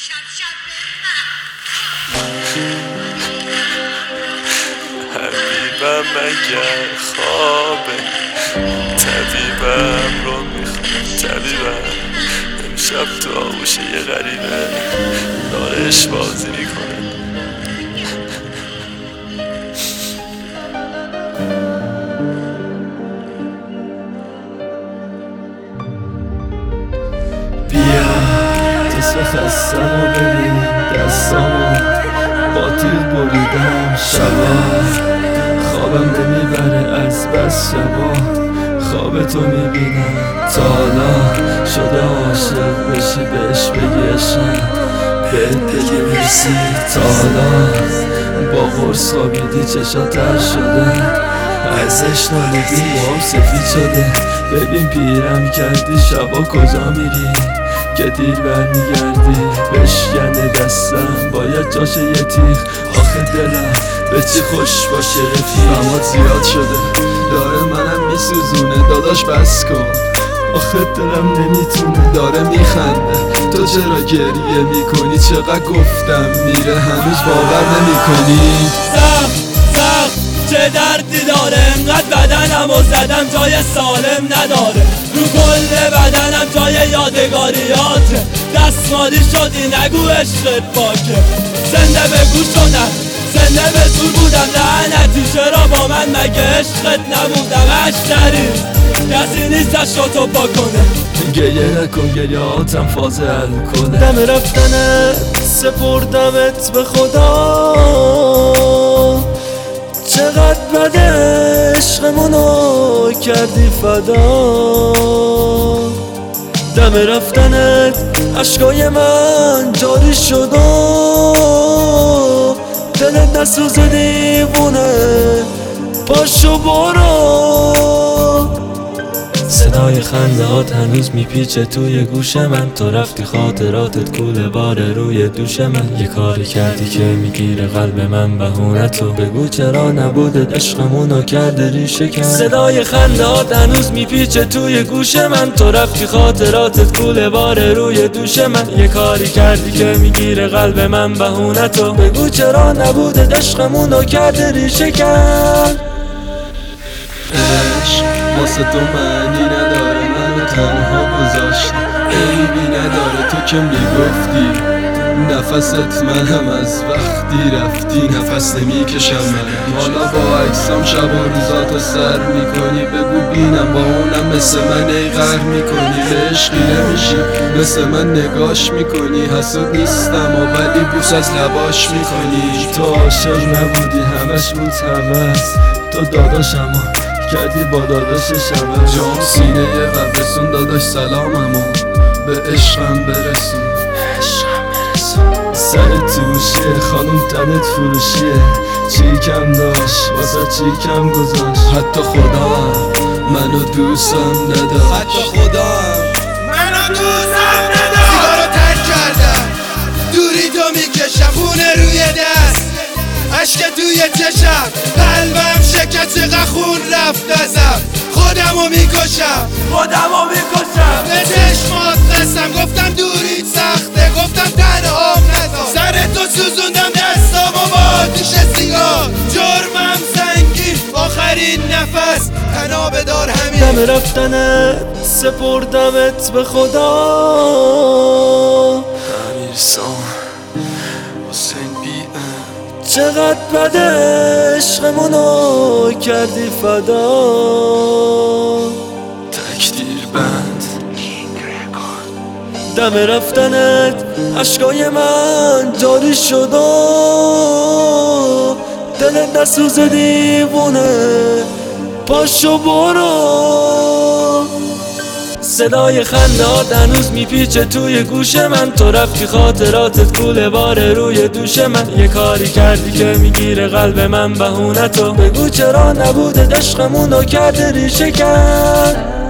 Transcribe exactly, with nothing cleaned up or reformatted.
حبیبم مگر خوابه، طبیبم رو میخوام، طبیبم امشب تو آغوش یه غریبه دارش بازی میکنه. بیا تست خستم و ببین دستامو با تیغ بریدم شبا، خوابم نمیبره از بس شبا خواب تو میبینم. تا حالا شده عاشق بشی بهش بگی عشقم بهت بگی مرسی. تا حالا با قرص خوابیدی چشات تر شده، ازش نالیدی موام سفید شده. ببین پیرم کردی شبا کجا میری که دیر برمیگردی؟ بشکنه دستم باید جاشه یه تیغ، آخه دلم به چی خوش باشه رفیق. غمات زیاد شده داره منم میسوزونه، داداش بس کن آخه دلم نمیتونه. داره میخنده تو چرا گریه میکنی؟ چقدر گفتم میره هنوز باور نمیکنی؟ زخم زخم چه دردی داره، انقدر بدنم و زدم جای سالم نداره، رو کل بدنم جای یادگاریاته. دستمالی شدی نگو عشقت پاکه، زنده بگو شدم زنده به زور بودم، لعنتی چرا با من مگه عشقت نبودم؟ اشتری کسی نیستش رو تو پا کنه. گریه نکن گریهاتم فاز الکله. دم رفتنت سپردمت به خدا، چقدر بد عشقمونو کردی فدا. دم رفتنت عشقای من جاری شد و دلت نسوز دیوونه، پاشو برو. صدای خنده هات هنوز میپیچه توی گوش من، تو رفتی خاطراتت کوله باره روی دوش من. یه کاری کردی که میگیره قلب من بهونتو، بگو چرا نبودت عشقمونو کرده ریشه کن. صدای خنده هات هنوز میپیچه توی گوش من، تو رفتی خاطراتت کوله باره روی دوش من. یه کاری کردی که میگیره قلب من بهونتو، بگو چرا نبودت عشقمونو کرده ریشه کن. عشق واسه تو معنی نداره، منو تنها گذاشتی، عیبی نداره تو که میگفتی نفست منم از وقتی رفتی نفس نمیکشم من. حالا با عکسام شب و روزاتو سر میکنی، بگو بینم با اونم مثل من ای غر میکنی. به عشقی نمیشی مثل من نگاش میکنی، حسود نیستم و ولی بوس از لباش میکنی. تو عاشق نبودی همش بود هوس، تو داداشمو کردی با داداش شبه. جام سینه و بسون داداش سلاممو به عشقم برسون. سر توشیه خانوم تنت فروشیه، چی کم داشت واسه چی کم گذاشت؟ حتی خدا هم منو دوستم نداشت، حتی خدا هم منو دوستم نداشت. سیگارو ترک کردم دوری تو میکشم، خونه روی دست عشق توی چشم، قلبم شکست چقدر خون رفت ازم. خودمو میکشم خودمو میکشم به چشمات قسم، گفتم دوریت سخته گفتم تنهام نذار. سر تو سوزوندم دستامو با آتیش سیگار، جرمم سنگین آخرین نفس تنها بدار همین. دم رفتنت سپردمت به خدا، امیرسام حسین بی ام، چقدر بد عشقمونو کردی فدا. تکدیر بند دم رفتنت عشقای من جاری شد و دلت نسوز دیوونه، پاشو برو. صدای خندهات هنوز میپیچه توی گوش من، تو رفتی خاطراتت کوله باره روی دوش من. یه کاری کردی که میگیره قلب من بهونتو، بگو چرا نبوده عشقمونو کرده ریشه کن.